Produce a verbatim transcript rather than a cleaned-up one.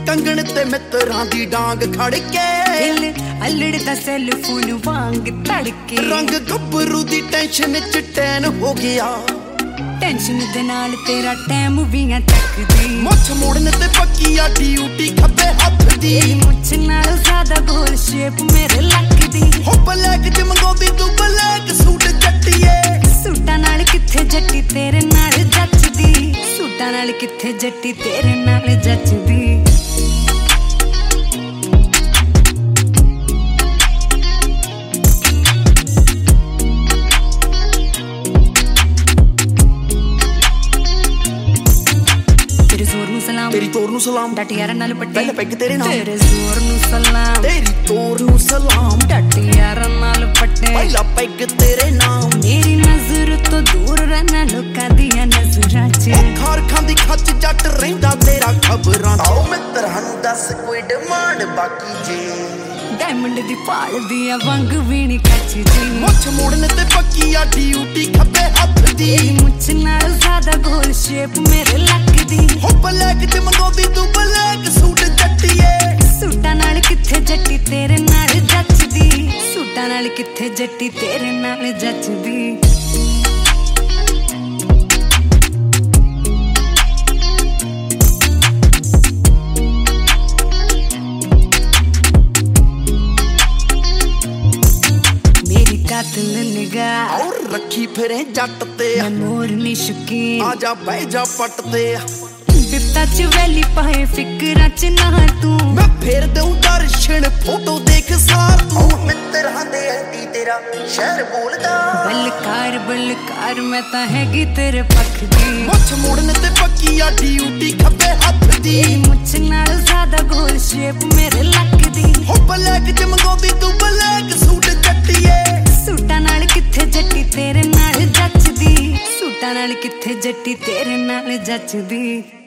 कंगन ते मित्रां दी डांग खड़ के दिल अलड़दा सेल फोन वांग तड़के रंग गब्बरू दी टेंशन च टैन हो गया टेंशन दे नाल तेरा टाइम भी आ तकदी मुछ मोड़ने ते पक्की आ ड्यूटी खब्बे हत्थ दी मुछ नाल ज्यादा गोल शेप मेरे लगदी हो ब्लैक च मंगोदी तू ब्लैक सूट जट्टीए सूटां नाल किथे जट्टी तेरे नाल जचदी सूटां नाल किथे जट्टी तेरे नाल जचदी तेरी तोर नू सलाम डट यारा नाल पट्टे पहले पैग तेरे नाम तेरे जोर नू सलाम तेरी तोर नू सलाम डट यारा नाल पट्टे पहला पैग तेरे नाम मेरी नजर तो दूर रहना लोकां दियां नजरां च खार खांदी खच जट रहिंदा तेरा खबरां आओ मित्र हन दस कोई डिमांड बाकी जे डायमंड दी पाल दिया वंग भी नहीं कचदी मुछ मोड़ने ते पक्की आ ड्यूटी खब्बे हत्थ दी मुछ नाल ज्यादा गोल शेप मेरे लगदी हो ब्लैक च मंगोदी तू ब्लैक सूट जट्टीए सूटां नाल किथे जट्टी तेरे नाल जचदी सूटां नाल किथे जट्टी तेरे नाल जचदी कातिल निगाह और रखी फिरे जट ते मोर नी शुकी आजा बह जा पट ते बिपता च वैली पाए फिकरां च ना तू मैं फेर दूं दर्शन फोटो देख सार तू मित्र दे अंटी तेरा शहर बोलदा बलकार बलकार मैं तां हैगी तेरे पख दी मुछ मोड़ने ते पक्की आ ड्यूटी खब्बे हत्थ दी मुछ नाल ज्यादा गोल शेप मेरे लगदी हो ब्लैक च मंगोदी तू ब्लैक सूट जट्टीए सूटां नाल किथे जट्टी तेरे नाल जचदी सूटां नाल किथे जट्टी तेरे नाल जचदी।